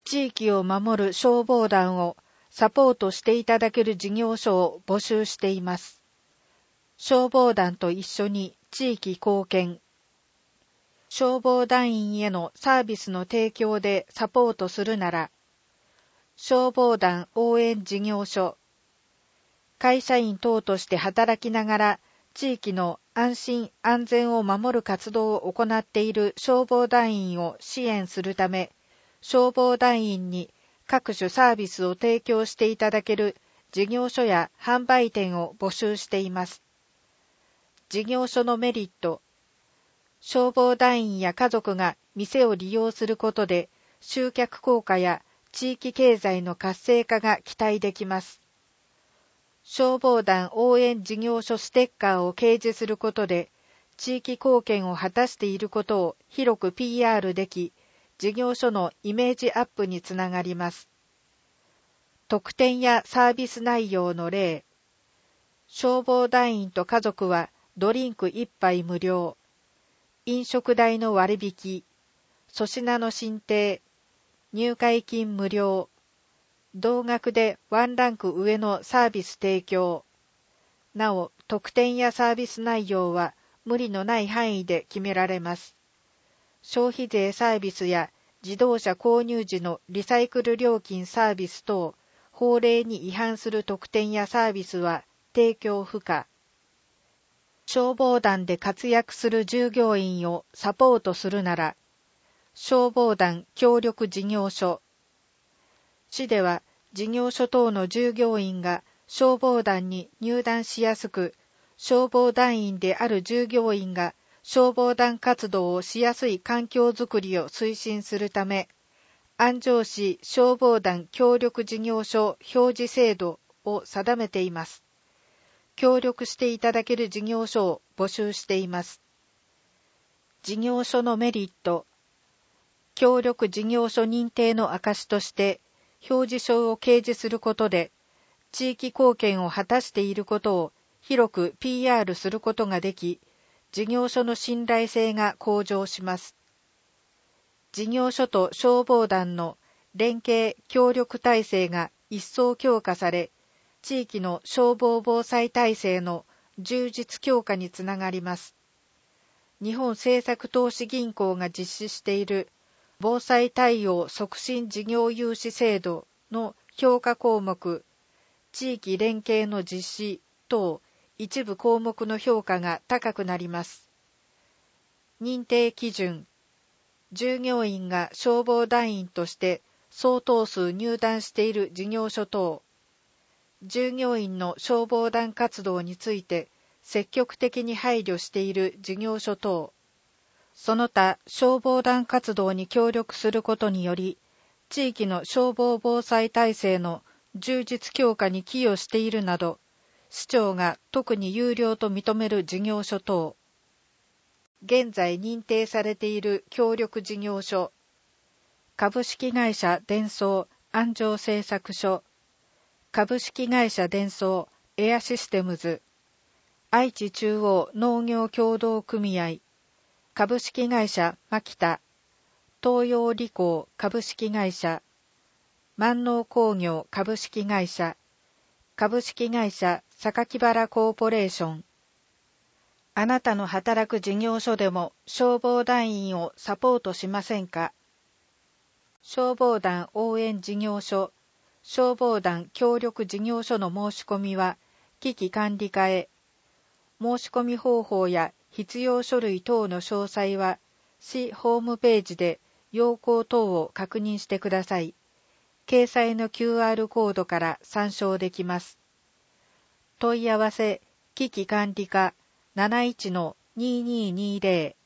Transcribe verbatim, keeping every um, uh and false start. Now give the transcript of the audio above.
地域を守る消防団をサポートしていただける事業所を募集しています。消防団と一緒に地域貢献。消防団員へのサービスの提供でサポートするなら、消防団応援事業所。会社員等として働きながら地域の安心安全を守る活動を行っている消防団員を支援するため、消防団員に各種サービスを提供していただける事業所や販売店を募集しています。事業所のメリット。消防団員や家族が店を利用することで集客効果や地域経済の活性化が期待できます。消防団応援事業所ステッカーを掲示することで地域貢献を果たしていることを広く ピーアール でき、事業所のイメージアップにつながります。特典やサービス内容の例。消防団員と家族はドリンクいっぱい無料。飲食代の割引、粗品の進呈、入会金無料、同額でワンランク上のサービス提供。なお、特典やサービス内容は無理のない範囲で決められます。消費税サービスや自動車購入時のリサイクル料金サービス等、法令に違反する特典やサービスは提供不可。消防団で活躍する従業員をサポートするなら、消防団協力事業所。市では事業所等の従業員が消防団に入団しやすく、消防団員である従業員が消防団活動をしやすい環境づくりを推進するため、安城市消防団協力事業所表示制度を定めています。協力していただける事業所を募集しています。事業所のメリット。協力事業所認定の証として表示書を掲示することで地域貢献を果たしていることを広く ピーアール することができ、事業所の信頼性が向上します。事業所と消防団の連携協力体制が一層強化され、地域の消防防災体制の充実強化につながります。日本政策投資銀行が実施している防災対応促進事業融資制度の評価項目、地域連携の実施等一部項目の評価が高くなります。認定基準。従業員が消防団員として相当数入団している事業所等。従業員の消防団活動について積極的に配慮している事業所等。その他消防団活動に協力することにより、地域の消防防災体制の充実強化に寄与しているなど、市長が特に優良と認める事業所等。現在認定されている協力事業所。株式会社デンソー安城製作所。株式会社デンソーエアシステムズ。愛知中央農業協同組合。株式会社マキタ。東洋理工株式会社。万能工業株式会社。株式会社榊原コーポレーション。あなたの働く事業所でも消防団員をサポートしませんか？消防団応援事業所、消防団協力事業所の申し込みは危機管理課へ。申し込み方法や必要書類等の詳細は市ホームページで要項等を確認してください。掲載の キューアール コードから参照できます。問い合わせ危機管理課 なないちのにーにーにーぜろ